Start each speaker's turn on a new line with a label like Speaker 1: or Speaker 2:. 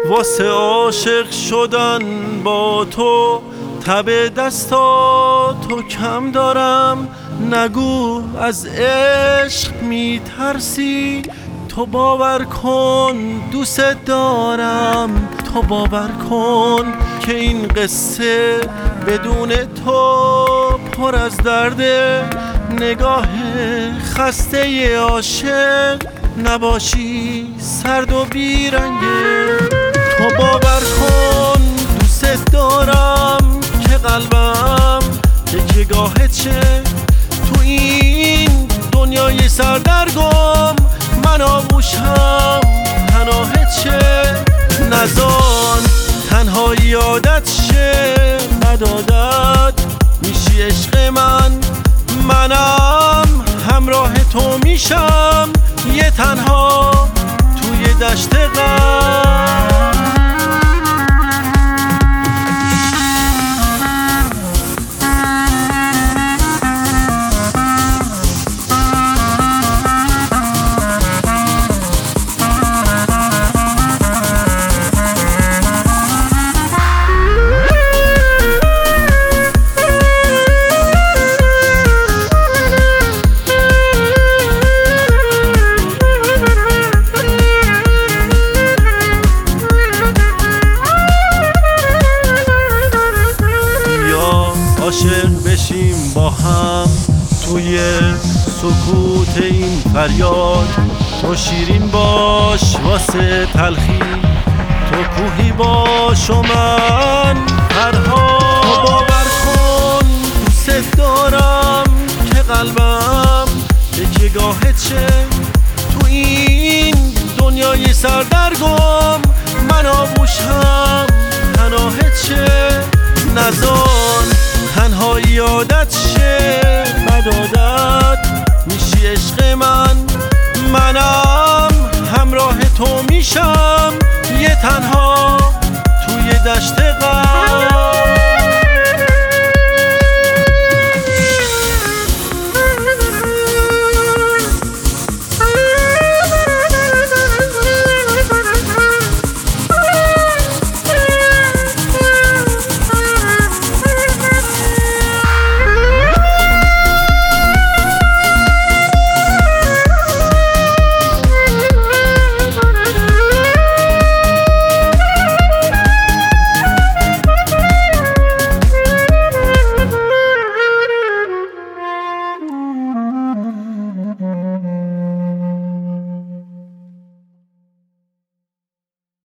Speaker 1: واسه عاشق شدن با تو تب دستاتو کم دارم. نگو از عشق میترسی، تو باور کن دوست دارم. تو باور کن که این قصه بدون تو پر از درده. نگاه خسته عاشق نباشی سرد و بیرنگه. تو باور کن دوست دارم که قلبم تکیه‌گاه چه تو این دنیای سردرگم. من آغوشم پناه چه نزان تنهایی عادت شه. ندادت میشی عشق منم همراه تو میشم یه تنها توی دشت غم. عاشق بشیم با هم توی سکوت این فریاد. تو شیرین باش واسه تلخی، تو کوهی باش و من فرهاد. تو باور کن دوست دارم که قلبم تکیه‌گاه چه تو این دنیای سردرگم. من آغوشم پناه چه نزان تنهایی عادت شه. بدادت میشی عشق منم همراه تو میشم یه تنها توی دشت غم.